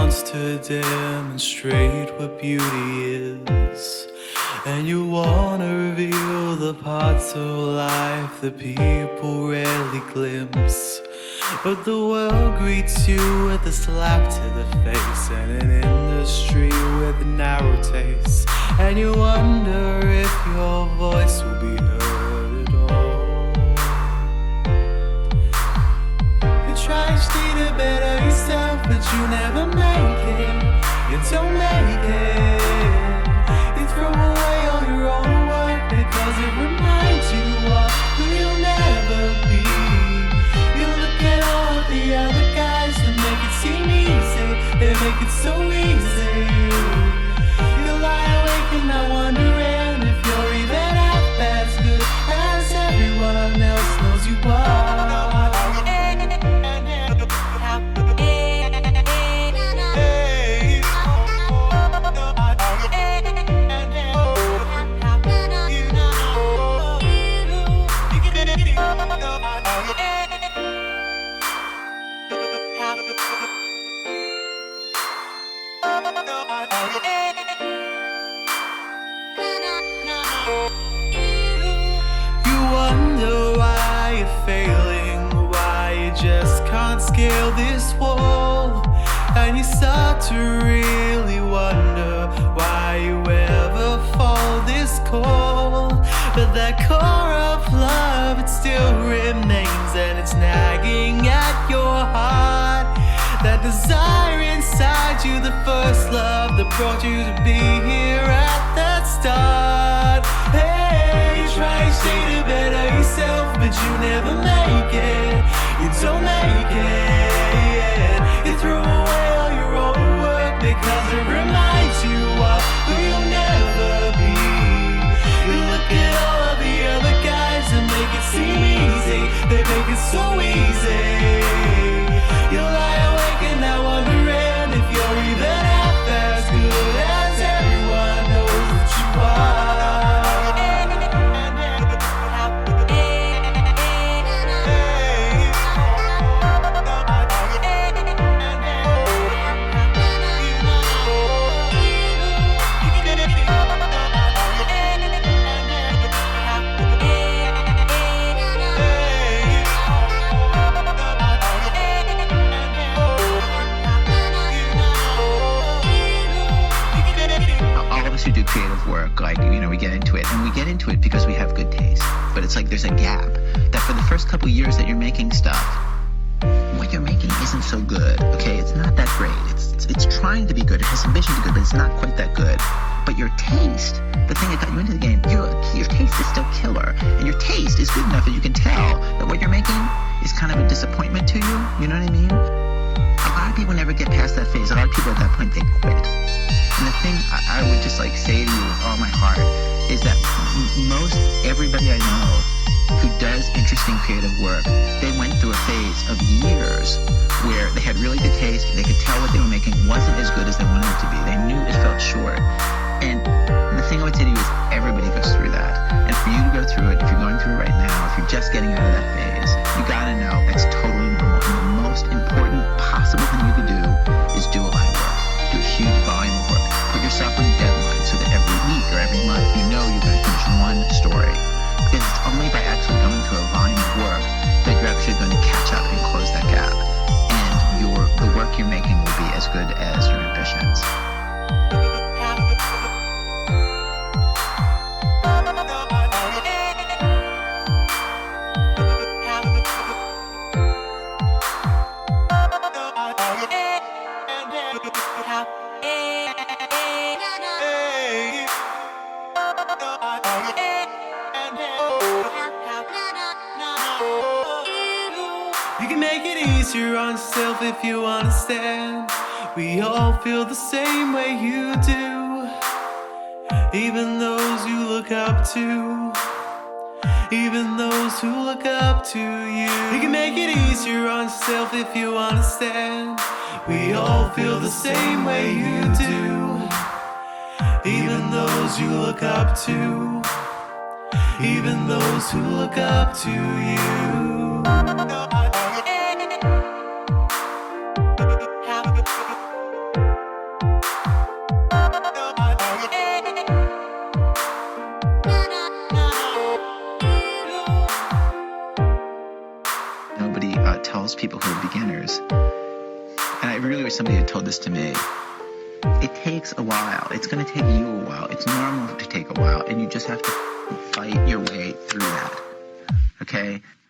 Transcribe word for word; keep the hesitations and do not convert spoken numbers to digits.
wants to demonstrate what beauty is. And you wanna reveal the parts of life that people rarely glimpse. But the world greets you with a slap to the face and an industry with a narrow taste. And you wonder if your voice will be heard at all. You try to stay to better yourself, but you never make it. You don't make it. You throw away all your own work because it reminds you of who you'll never be. You look at all the other guys that make it seem easy. They make it so easy. You lie awake and not wondering if you're even half as good as everyone else knows you are. You wonder why you're failing, why you just can't scale this wall. And you start to really wonder why you ever fall this cold. But that core of love, it still remains, and it's nagging at your heart. That desire inside you, the first love that brought you to be here at that start. Hey, you try to stay to better yourself, but you never make it. You don't make it. You throw away all your own work because it reminds you of who you'll never be. You look at all the other guys and make it seem easy. They make it so easy. You lie awake and not wondering if you're even half as good as everyone knows that you are. Who do creative work, like, you know, we get into it and we get into it because we have good taste, but it's like there's a gap that for the first couple years that you're making stuff, what you're making isn't so good. Okay, it's not that great. It's it's, it's trying to be good. It has ambition to be good, but it's not quite that good. But your taste, the thing that got you into the game, your your taste is still killer, and your taste is good enough that you can tell that what you're making is kind of a disappointment to you. You know what I mean? A lot of people never get past that phase. A lot of people at that point, they quit. And the thing I, I would just like say to you with all my heart is that m- most everybody I know who does interesting creative work, they went through a phase of years where they had really good taste. They could tell what they were making wasn't as good as they wanted it to be. They knew it felt short. And the thing I would say to you is everybody goes through that. And for you to go through it, if you're going through it right now, if you're just getting out of that phase, you gotta know that's totally normal. And the most important possible thing you could do is do a lot of work. Do a huge volume of work. Put yourself on a deadline so that every week or every month you know you're going to finish one story. Because it's only by actually going through a volume of work that you're actually going to catch up and close that gap. And your the work you're making will be as good as your ambitions. You can make it easier on yourself if you understand. We all feel the same way you do. Even those you look up to. Even those who look up to you. You can make it easier on yourself if you understand. We all feel the same way you do. Even those you look up to. Even those who look up to you. nobody uh, tells people who are beginners, and I really wish somebody had told this to me, it takes a while. It's going to take you a while. It's normal to take a while, and you just have to fight your way through that, okay?